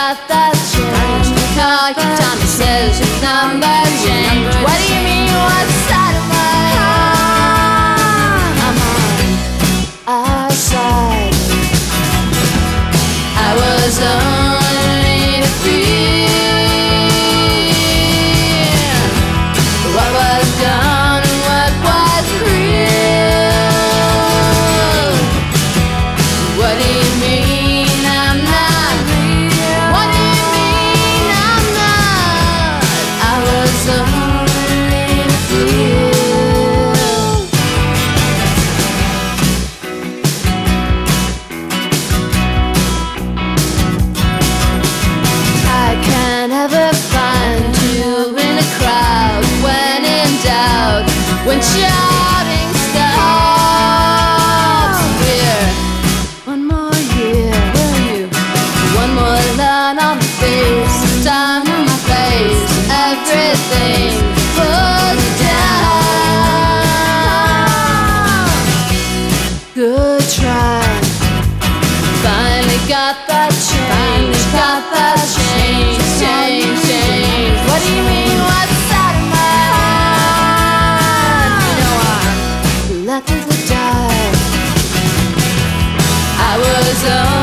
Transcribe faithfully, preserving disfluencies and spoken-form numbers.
got that change. Call you Tommy says your number changed. What do you mean what's out of my heart? I'm on our side. I was only to feel what was done and what was real. What do you mean I'm not real? What do you mean I'm not? I was only to feel. I can't ever find you in a crowd. When in doubt, when shouting stops. We're one more year, will you? One more line on the face, time on my face. Everything put down. Good try. Finally got that change, got that change, change, change. What do you mean what's out of my heart? You know I'm left with the dark. I was